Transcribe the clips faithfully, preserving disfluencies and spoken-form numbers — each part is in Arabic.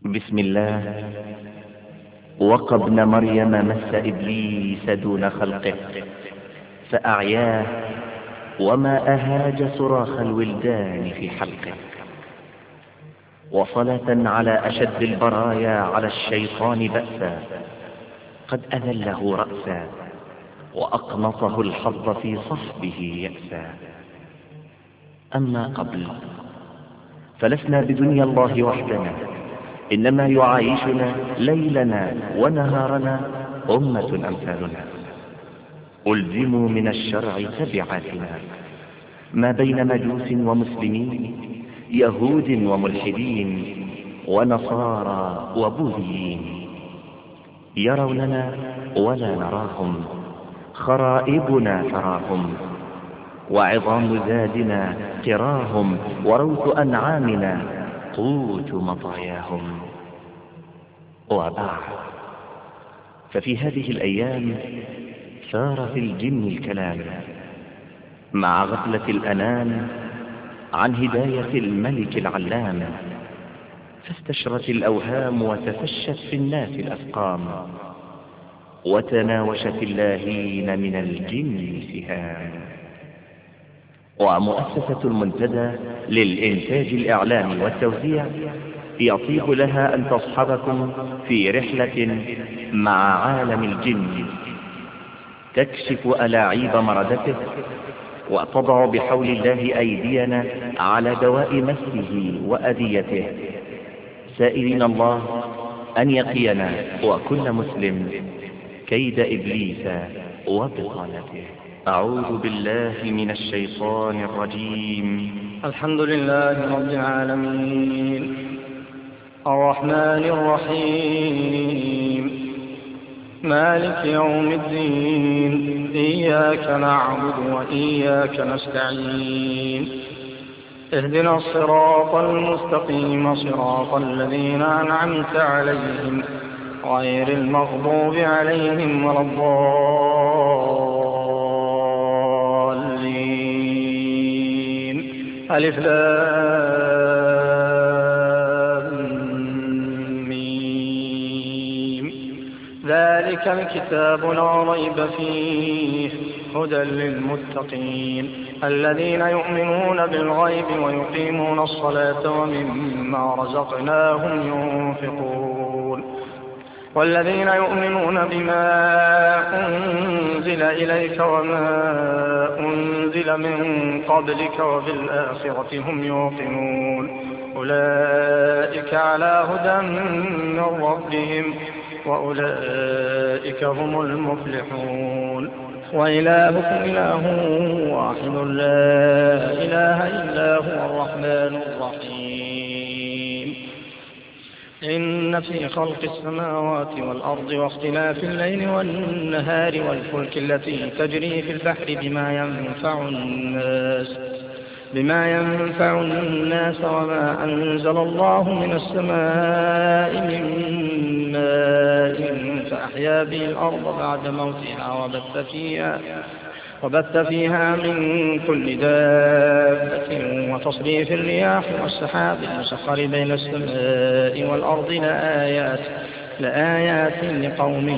بسم الله. وقى ابن مريم مس إبليس دون خلقه فأعياه وما أهاج صراخ الولدان في حلقه. وصلاة على أشد البرايا على الشيطان بأسا قد أذله رأسا وأقنطه الحظ في صحبه يأسا. أما قبل فلسنا بدنيا الله وحدنا، إنما يعايشنا ليلنا ونهارنا أمة أمثالنا. ألزموا من الشرع تبعاتنا ما بين مجوس ومسلمين، يهود وملحدين ونصارى وبوذيين. يروننا ولا نراهم، خرائبنا تراهم، وعظام زادنا قراهم، وروث أنعامنا قوت مطاياهم. وبعد، ففي هذه الأيام ثار في الجن الكلام مع غفلة الأنام عن هداية الملك العلام، فاستشرت الأوهام وتفشت في الناس الأسقام، وتناوشت اللاهين من الجن سهام. ومؤسسة المنتدى للإنتاج الإعلامي والتوزيع يطيب لها أن تصحبكم في رحلة مع عالم الجن، تكشف ألاعيب مردته وتضع بحول الله أيدينا على دواء مسه وأذيته، سائلين الله أن يقينا وكل مسلم كيد إبليس وبطانته. أعوذ بالله من الشيطان الرجيم. الحمد لله رب العالمين الرحمن الرحيم مالك يوم الدين، إياك نعبد وإياك نستعين، اهدنا الصراط المستقيم صراط الذين أنعمت عليهم غير المغضوب عليهم ولا الضالين. ألف لام ميم. ذلك الكتاب لا ريب فيه هدى للمتقين الذين يؤمنون بالغيب ويقيمون الصلاة ومما رزقناهم ينفقون، والذين يؤمنون بما أنزل إليك وما أنزل من قبلك وبالآخرة هم يوقنون، أولئك على هدى من ربهم وأولئك هم المفلحون. وإلهكم إله واحد لا إله إلا هو الرحمن الرحيم. إن في خلق السماوات والأرض واختلاف الليل والنهار والفلك التي تجري في البحر بما ينفع الناس بما ينفع الناس وما أنزل الله من السماء من ماء فأحيا به الأرض بعد موتها وبث فيها وبث فيها من كل دابة وتصريف الرياح والسحاب المسخر بين السماء والأرض لآيات لآيات لقوم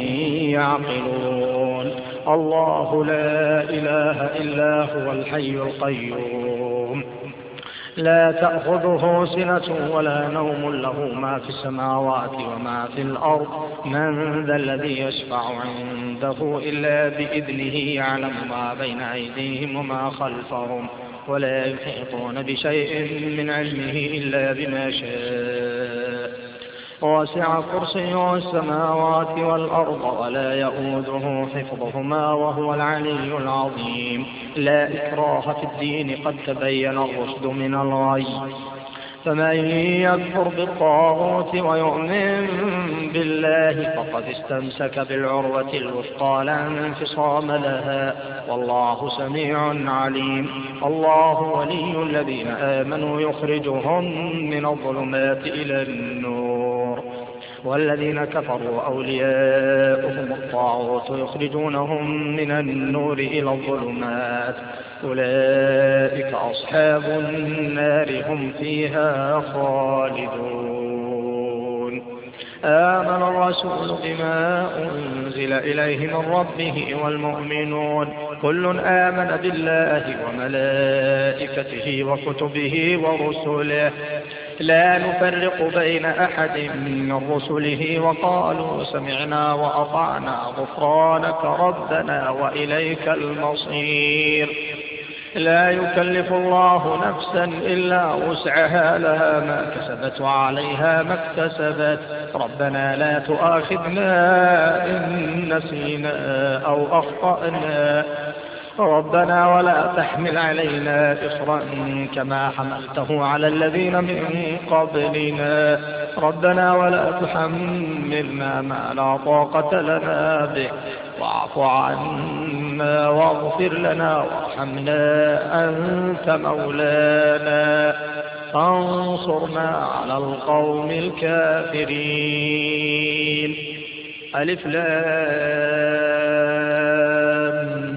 يعقلون. الله لا إله إلا هو الحي القيوم لا تأخذه سنة ولا نوم، له ما في السماوات وما في الأرض، من ذا الذي يشفع عنده إلا بإذنه، يعلم ما بين أيديهم وما خلفهم ولا يحيطون بشيء من علمه إلا بما شاء. وسع كرسيه السماوات والأرض ولا يؤوده حفظهما وهو العلي العظيم. لا إكراه في الدين قد تبين الرشد من الغي، فمن يكفر بالطاغوت ويؤمن بالله فقد استمسك بالعروة الوثقى لا انفصام لها، والله سميع عليم. الله ولي الذين آمنوا يخرجهم من الظلمات إلى النور، والذين كفروا أولياؤهم الطاغوت يخرجونهم من النور إلى الظلمات، أولئك أصحاب النار هم فيها خالدون. آمن الرسول بما أنزل إليه من ربه والمؤمنون كل آمن بالله وملائكته وكتبه ورسله لا نفرق بين أحد من رسله وقالوا سمعنا وأطعنا غفرانك ربنا وإليك المصير. لا يكلف الله نفسا إلا وسعها لها ما كسبت وعليها ما اكتسبت ربنا لا تؤاخذنا إن نسينا أو أخطأنا ربنا ولا تحمل علينا إصرا كما حملته على الذين من قبلنا ربنا ولا تحملنا ما لا طاقة لنا به واعف عنا واغفر لنا وارحمنا أنت مولانا فانصرنا على القوم الكافرين. ألف لام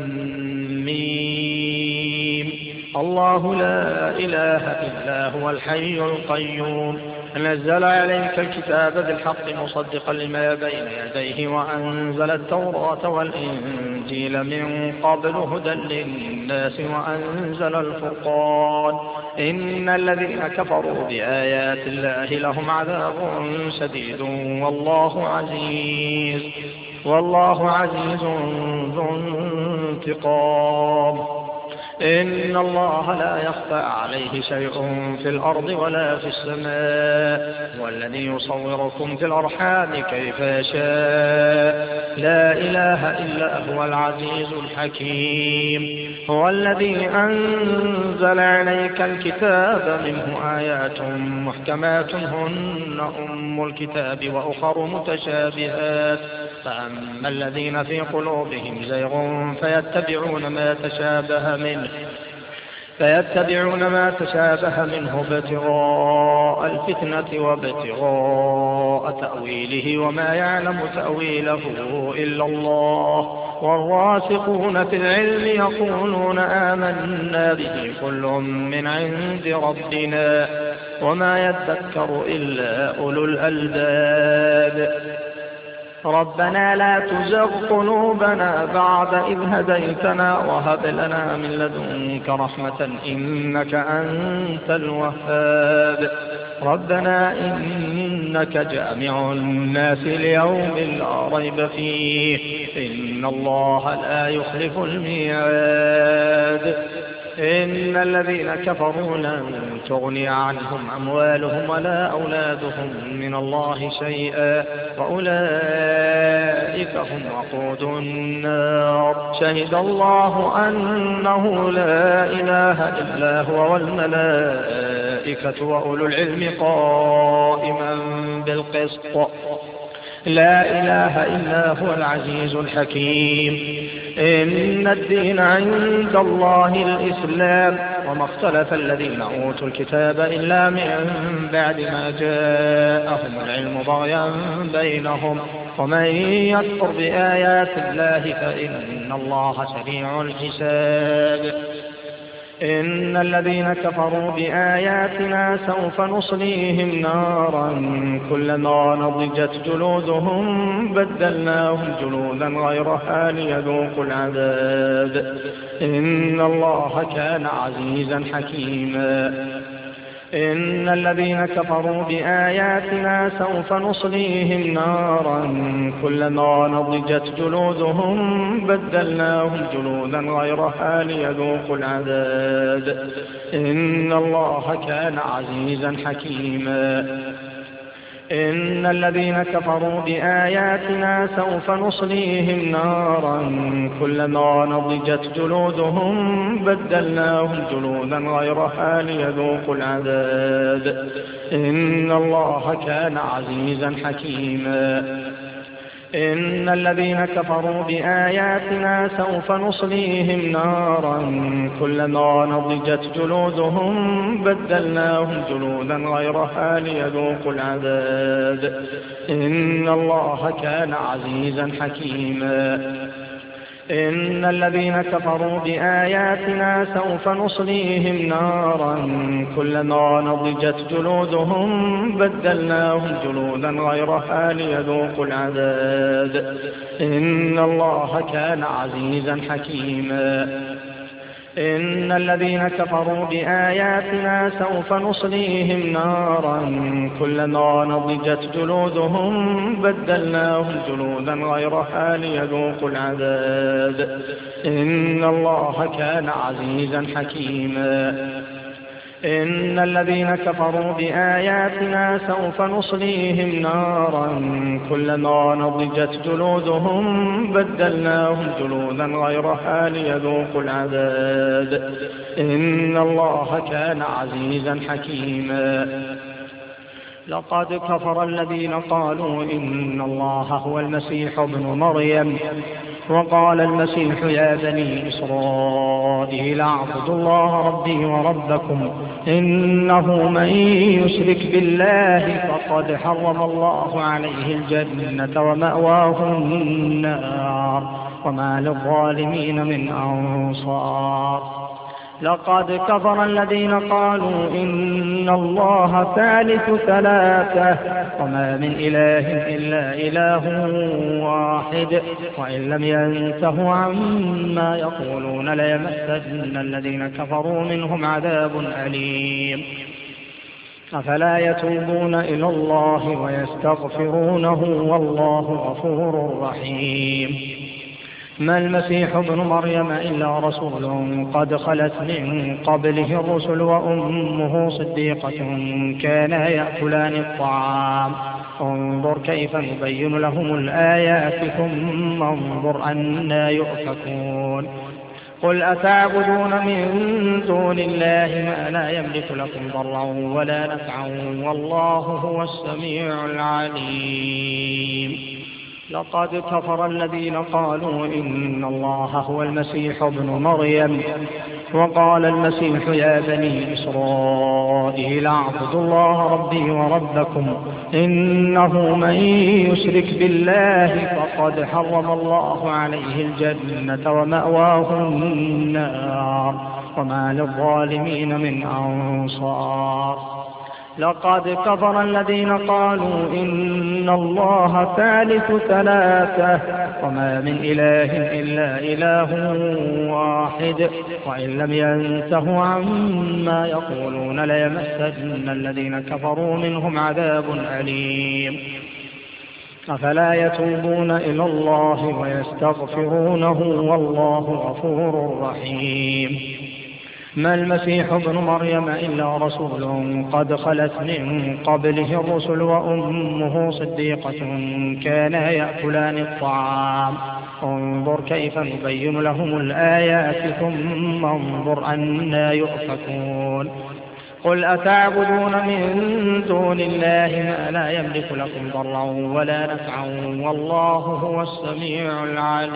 الله لا إله إلا هو الحي القيوم نزل عليك الكتاب بالحق مصدقا لما بين يديه وأنزل التوراة والإنجيل من قبل هدى للناس وأنزل الفرقان إن الذين كفروا بآيات الله لهم عذاب شديد والله عزيز والله عزيز ذو انتقام. إن الله لا يخفى عليه شيء في الأرض ولا في السماء والذي يصوركم في الأرحام كيف يشاء لا إله إلا هو العزيز الحكيم. هو الذي أنزل عليك الكتاب منه آيات محكمات هن أم الكتاب وأخر متشابهات فأما الذين في قلوبهم زيغ فيتبعون ما تشابه منه فيتبعون ما تشابه منه ابتغاء الفتنة وابتغاء تأويله وما يعلم تأويله إلا الله والراسخون في العلم يقولون آمنا به كل من عند ربنا وما يذكر إلا أولو الألباب. ربنا لا تزغ قلوبنا بعد إذ هديتنا وهب لنا من لدنك رحمة إنك أنت الوهاب. ربنا إنك جامع الناس ليوم لا ريب فيه إن الله لا يخلف الميعاد. إن الذين كفروا لن تغني عنهم أموالهم ولا أولادهم من الله شيئا وأولئك هم وقود النار. شهد الله أنه لا إله إلا هو والملائكة وأولو العلم قائما بالقسط لا إله إلا هو العزيز الحكيم. إن الدين عند الله الإسلام وما اختلف الذين أوتوا الكتاب إلا من بعد ما جاءهم العلم بغيا بينهم ومن يكفر بآيات الله فإن الله سريع الحساب. إن الذين كفروا بآياتنا سوف نصليهم نارا كلما نضجت جلودهم بدلناهم جلودا غيرها ليذوقوا العذاب إن الله كان عزيزا حكيما. إن الذين كفروا بآياتنا سوف نصليهم نارا كلما نضجت جلودهم بدلناهم جلودا غيرها ليذوقوا العذاب إن الله كان عزيزا حكيما. إن الذين كفروا بآياتنا سوف نصليهم نارا كلما نضجت جلودهم بدلناهم جلودا غيرها ليذوقوا العذاب إن الله كان عزيزا حكيما. إن الذين كفروا بآياتنا سوف نصليهم نارا كلما نضجت جلودهم بدلناهم جلودا غيرها ليذوقوا العذاب إن الله كان عزيزا حكيما. إن الذين كفروا بآياتنا سوف نصليهم نارا كلما نضجت جلودهم بدلناهم جلودا غيرها ليذوقوا العذاب إن الله كان عزيزا حكيما إن الذين كفروا بآياتنا سوف نصليهم نارا كلما نضجت جلودهم بدلناهم جلودا غيرها ليذوقوا العذاب إن الله كان عزيزا حكيما إن الذين كفروا بآياتنا سوف نصليهم نارا كلما نضجت جلودهم بدلناهم جلودا غيرها ليذوقوا العذاب إن الله كان عزيزا حكيما لقد كفر الذين قالوا إن الله هو المسيح ابن مريم وقال المسيح يا بني إسرائيل اعبدوا الله ربي وربكم إنه من يشرك بالله فقد حرم الله عليه الجنة ومأواه النار وما للظالمين من أنصار لقد كفر الذين قالوا إن الله ثالث ثلاثة وما من إله إلا إله واحد وإن لم ينتهوا عما يقولون ليمسن الذين كفروا منهم عذاب أليم أفلا يتوبون إلى الله ويستغفرونه والله غفور رحيم ما المسيح ابن مريم إلا رسول قد خلت من قبله الرسل وأمه صديقة كانا يأكلان الطعام انظر كيف نبين لهم الآيات ثم انظر أنى يؤفكون قل أتعبدون من دون الله ما لا يملك لكم ضرا ولا نفعا والله هو السميع العليم لقد كفر الذين قالوا إن الله هو المسيح ابن مريم وقال المسيح يا بني إسرائيل اعبدوا الله ربي وربكم إنه من يشرك بالله فقد حرم الله عليه الجنة ومأواه النار وما للظالمين من أنصار لقد كفر الذين قالوا إن الله ثالث ثلاثة وما من إله إلا إله واحد وإن لم ينتهوا عما يقولون ليمسن الذين كفروا منهم عذاب أليم أفلا يتوبون إلى الله ويستغفرونه والله غفور رحيم ما المسيح ابن مريم إلا رسول قد خلت من قبله الرسل وأمه صديقة كانا يأكلان الطعام انظر كيف نبين لهم الآيات ثم انظر أنى يؤفكون قل أتعبدون من دون الله ما لا يملك لكم ضرا ولا نفعا والله هو السميع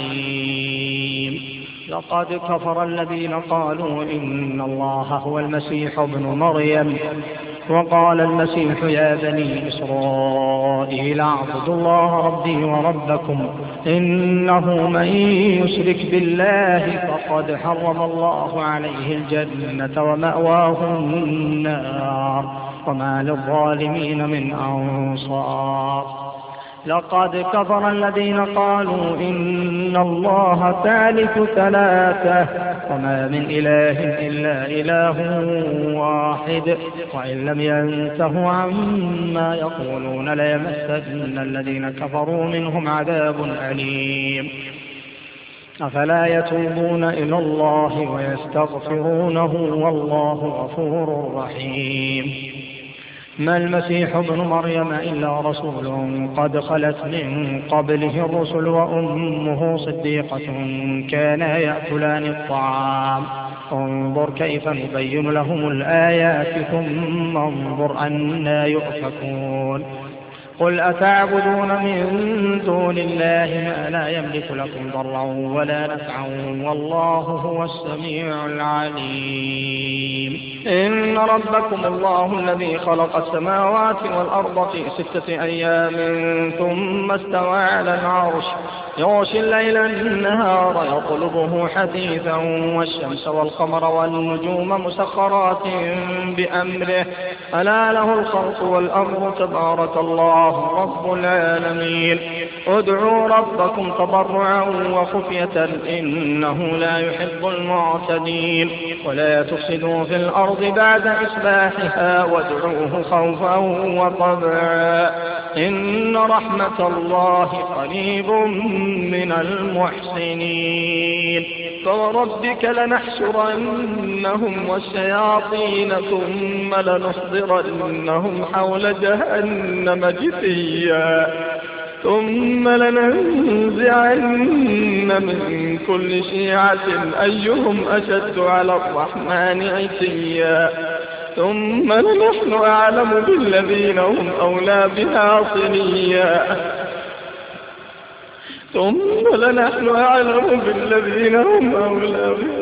العليم لقد كفر الذين قالوا إن الله هو المسيح ابن مريم وقال المسيح يا بني إسرائيل اعبدوا الله ربي وربكم إنه من يشرك بالله فقد حرم الله عليه الجنة ومأواه النار وما للظالمين من أنصار لقد كفر الذين قالوا إن الله ثالث ثلاثة وما من إله إلا إله واحد وإن لم ينتهوا عما يقولون ليمسن الذين كفروا منهم عذاب أليم أفلا يتوبون إلى الله ويستغفرونه والله غفور رحيم ما المسيح ابن مريم إلا رسول قد خلت من قبله الرسل وأمه صديقة كانا يأكلان الطعام انظر كيف نبين لهم الآيات ثم انظر أنى يؤفكون قل أتعبدون من دون الله ما لا يملك لكم ضرا ولا نفعا والله هو السميع العليم. إن ربكم الله الذي خلق السماوات والأرض في ستة أيام ثم استوى على العرش يغشي الليل النهار يطلبه حثيثا والشمس والقمر والنجوم مسخرات بأمره ألا له الخلق والأمر تبارك الله رب العالمين. ادعوا ربكم تضرعا وخفية إنه لا يحب المعتدين ولا تفسدوا في الأرض بعد إصلاحها وادعوه خوفا وطمعا إن رحمة الله قريب من المحسنين. فوربك لنحشرنهم والشياطين ثم لنحضرنهم حول جهنم جثيا ثم لننزعن من كل شيعة أيهم أشد على الرحمن عتيا ثم لنحن أعلم بالذين هم أولى بها صليا ثم لنحن أعلم بالذين هم أولى بها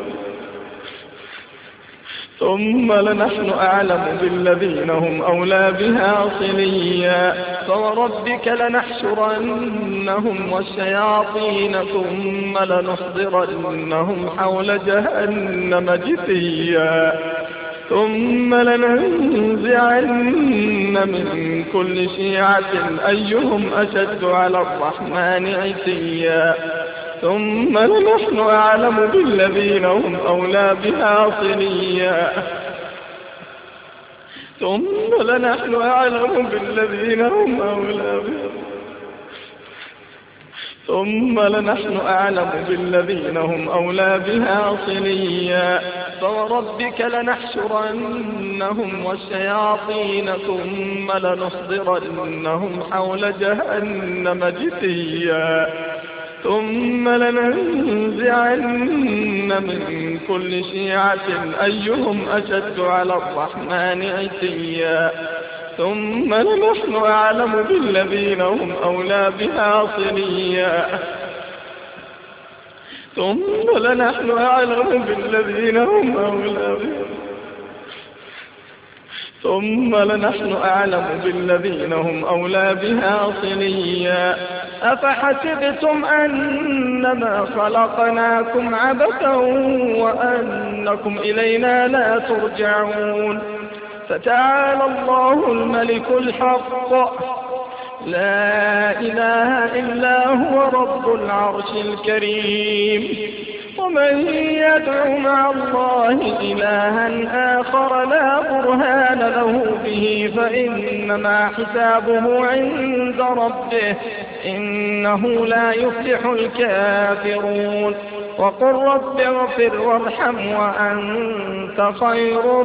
ثم لنحن أعلم بالذين هم أولى بها صليا فوربك لنحشرنهم والشياطين ثم لنحضرنهم حول جهنم جثيا ثم لننزعن من كل شيعة أيهم أشد على الرحمن عتيا ثم لنحن أعلم بالذين هم أولى بها صليا ثم لنحن أعلم بالذين هم أولى بها ثم لنحن أعلم بالذين هم أولى بها صليا فوربك لنحشرنهم والشياطين ثم لنحضرنهم حول جهنم جثيا ثم لننزعن من كل شيعة أيهم أشد على الرحمن عتيا ثم لنحن أعلم بالذين هم أولى بها صليا ثم لنحن أعلم بالذين هم أولى بها ثم لنحن أعلم بالذين هم أولى بها صليا أفحسبتم أنما خلقناكم عبثا وأنكم إلينا لا ترجعون فتعالى الله الملك الحق لا إله إلا هو رب العرش الكريم. ومن يدع مع الله إلها آخر لا برهان له به فإنما حسابه عند ربه إنه لا يفلح الكافرون. وقل رب اغفر وارحم وأنت خير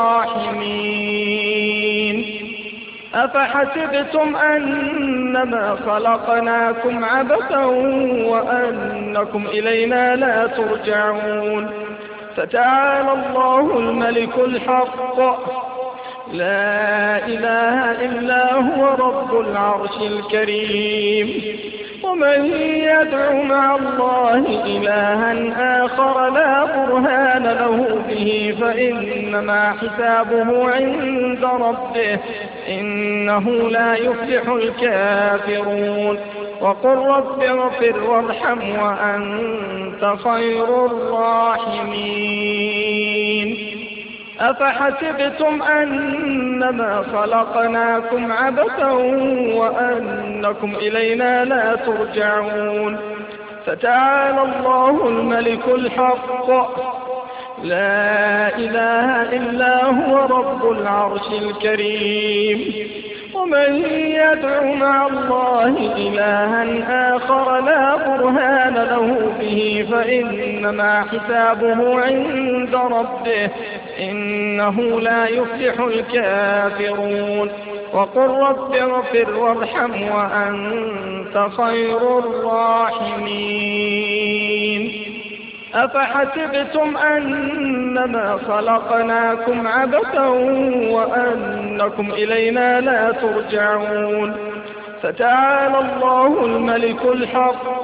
الراحمين. أفحسبتم أنما خلقناكم عبثا وأنكم إلينا لا ترجعون فتعالى الله الملك الحق لا إله إلا هو رب العرش الكريم. ومن يدع مع الله إلها آخر لا برهان له به فإنما حسابه عند ربه إنه لا يفلح الكافرون. وقل رب اغفر وارحم وأنت خير الراحمين. أفحسبتم أنما خلقناكم عبثا وأنكم إلينا لا ترجعون فتعالى الله الملك الحق لا إله إلا هو رب العرش الكريم. ومن يدع مع الله إلها آخر لا برهان له به فإنما حسابه عند ربه إنه لا يفلح الكافرون. وقل رب اغفر وارحم وأنت خير الراحمين. أفحسبتم أنما خلقناكم عبثا وأنكم إلينا لا ترجعون فتعالى الله الملك الحق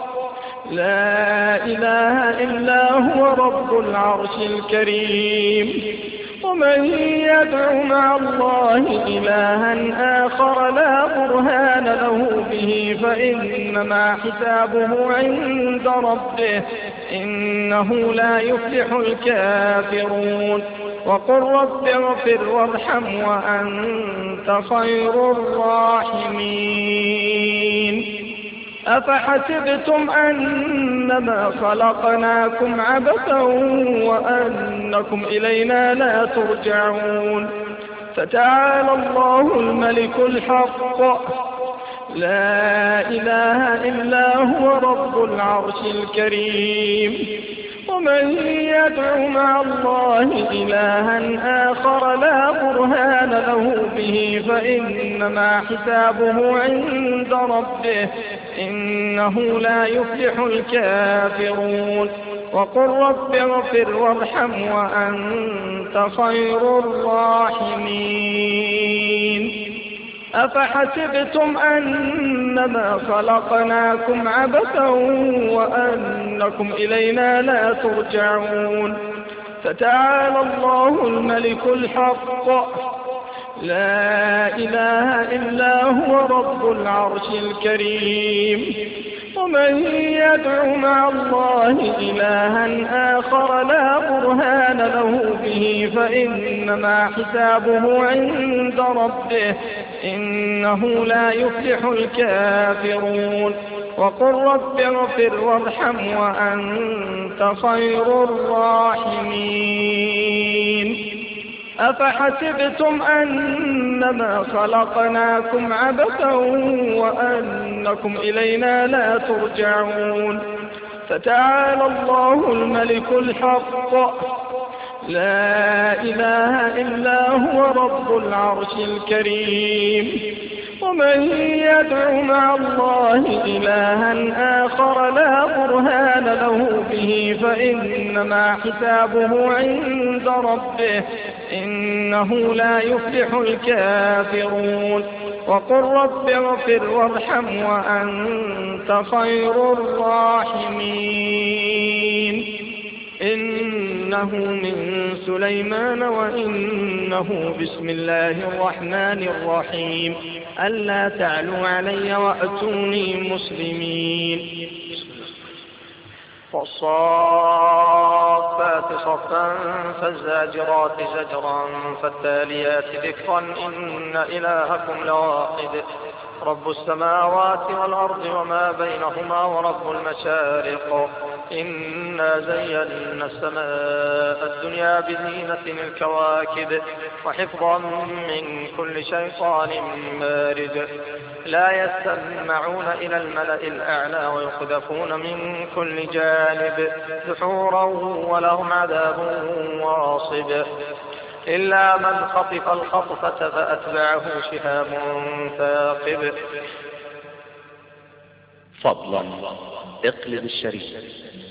لا إله إلا هو رب العرش الكريم. ومن يدع مع الله إلها آخر لا برهان له به فإنما حسابه عند ربه إنه لا يفلح الكافرون. وقل رب اغفر وارحم وأنت خير الراحمين. أفحسبتم أنما خلقناكم عبثا وأنكم إلينا لا ترجعون. فتعالى الله الملك الحق لا إله إلا هو رب العرش الكريم. ومن يدع مع الله إلها آخر لا برهان له به فإنما حسابه عند ربه إنه لا يفلح الكافرون. وقل رب اغفر وارحم وأنت خير الراحمين. أفحسبتم أنما خلقناكم عبثا وأنكم إلينا لا ترجعون. فتعالى الله الملك الحق لا إله إلا هو رب العرش الكريم. ومن يدع مع الله إلها آخر لا برهان له به فإنما حسابه عند ربه إنه لا يفلح الكافرون. وقل رب اغفر وارحم وأنت خير الراحمين. أفحسبتم أنما خلقناكم عبثا وأنكم إلينا لا ترجعون. فتعالى الله الملك الحق لا إله إلا هو رب العرش الكريم. ومن يدع مع الله إلها آخر لا برهان له به فإنما حسابه عند ربه إنه لا يفلح الكافرون. وقل رب اغفر وارحم وأنت خير الراحمين. إنه من سليمان وإنه بسم الله الرحمن الرحيم ألا تعلوا علي وأتوني مسلمين. والصافات صفا فالزاجرات زجرا فالتاليات ذكرا إن إلهكم لواحد رب السماوات والأرض وما بينهما ورب المشارق. إنا زينا السماء الدنيا بزينة الكواكب وحفظا من كل شيطان مارد. لا يستمعون إلى الملأ الأعلى ويقذفون من كل جانب دحورا ولهم عذاب واصب. إلا من خطف الخطفة فأتبعه شهاب ثاقب. فضلا اقلب الشريط.